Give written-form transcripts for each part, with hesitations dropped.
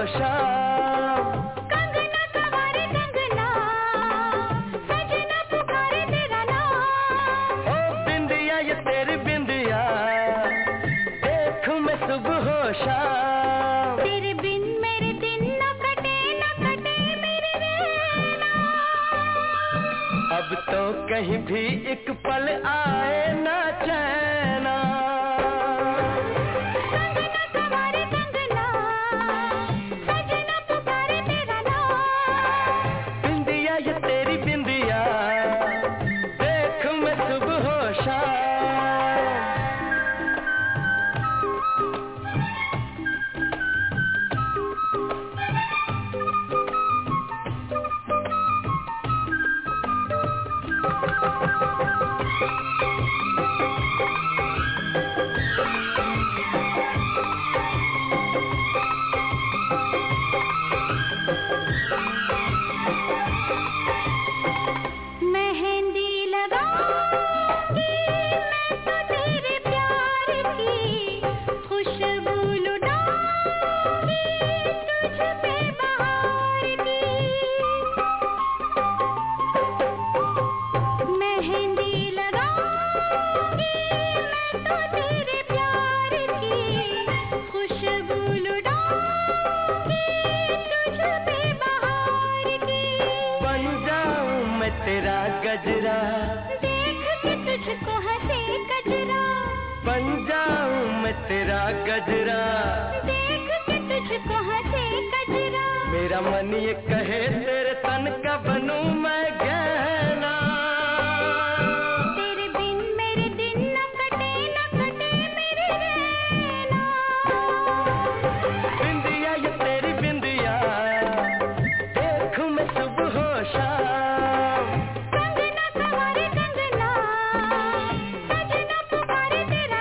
शाम। कंगना सवारे कंगना, सजना पुकारे तेरा नाम। ओ बिंदिया ये तेरी बिंदिया, देखूं मैं सुबह हो शाम। तेरे बिन मेरे दिन न कटे मेरे रहना। अब तो कहीं भी एक पल आए ना चैना। कंगना सवारे कंगना, सजना पुकारे तेरा नाम। बिंदिया ये तेरी बिंदिया, देखूं मैं सुबह हो शाम। मेहंदी लगाऊंगी मैं तो तेरे प्यार की, खुशबू लुटाऊंगी तुझ पे बहार की। मेहंदी लगाऊंगी मैं तो तेरे प्यार की, खुशबू लुटाऊंगी तुझ पे बहार की। बन जाऊं मैं तेरा गजरा, देख के तुझको हंसे कजरा। बन जाऊं मैं तेरा गजरा। देख के तुझको हंसे कजरा। मेरा मन ये कहे तेरे तन का बनूं मैं गहना। तेरे बिन मेरे दिन न कटे मेरे रहना। बिंदिया ये तेरी बिंदिया, देखूं मैं सुबह हो शाम। कंगना सवारे कंगना, सजना पुकारे तेरा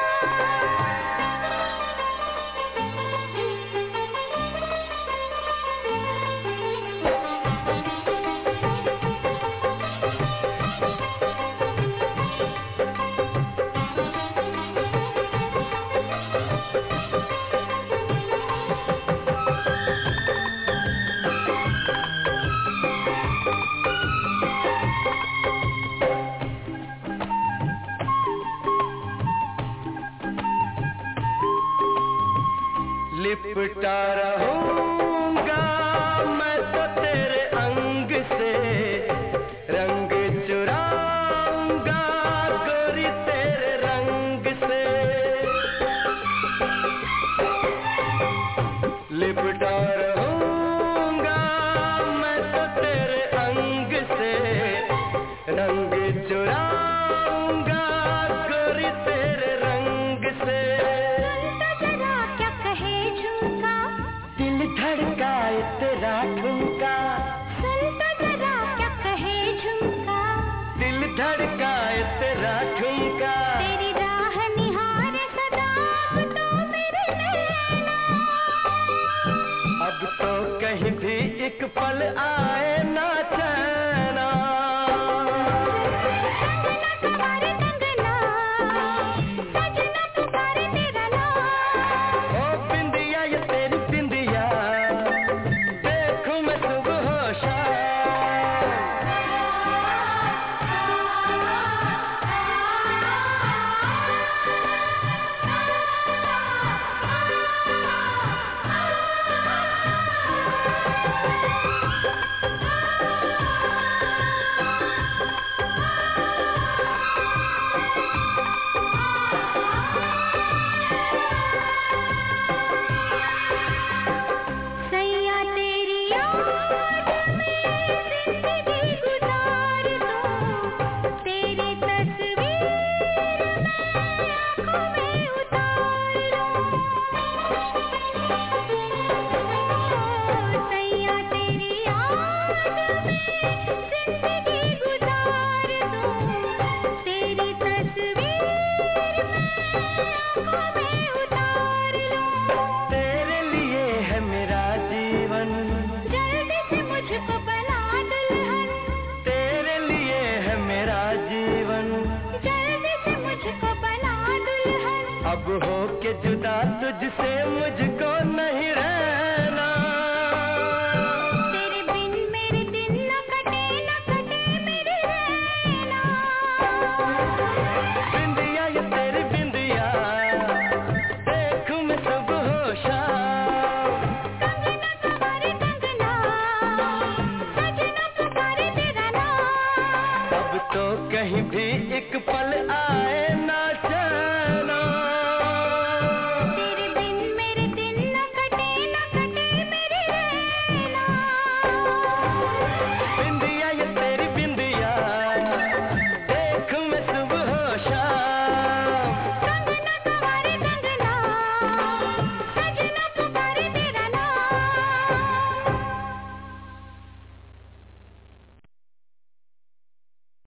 लिपटा रहूंगा मैं तो तेरे अंग से, रंग चुराऊंगा गोरी तेरे रंग से। लिपटा रहूंगा मैं तो तेरे अंग से, रंग चुराऊंगा गोरी तेरे रंग से। जरा क्या कहे झुमका, दिल धड़काए तेरा ठुमका। सुन तो जरा क्या कहे झुमका। दिल धड़काए तेरा ठुमका। तेरी राह निहारे सदा तो मेरे नैना। अब तो कहीं भी एक पल आए ना चैना। कंगना सवारे कंगना, सजना पुकारे तेरा नाम। ओ बिंदिया ये तेरी बिंदिया, देखूं मैं सुबह हो शाम। सैया तेरी याद में जिंदगी गुजार दूं, तेरी तस्वीर मैं आँखों में उतार लूं। सैया तेरी याद में जिंदगी गुजार दूं, तेरी तस्वीर मैं आँखों में उतार लूं। तेरे लिए है मेरा जीवन, जल्दी से मुझको बना दुल्हन। तेरे लिए है मेरा जीवन। जल्दी से मुझको बना दुल्हन। अब हो के जुदा तुझसे मुझको नहीं रहना। भी एक पल आए ना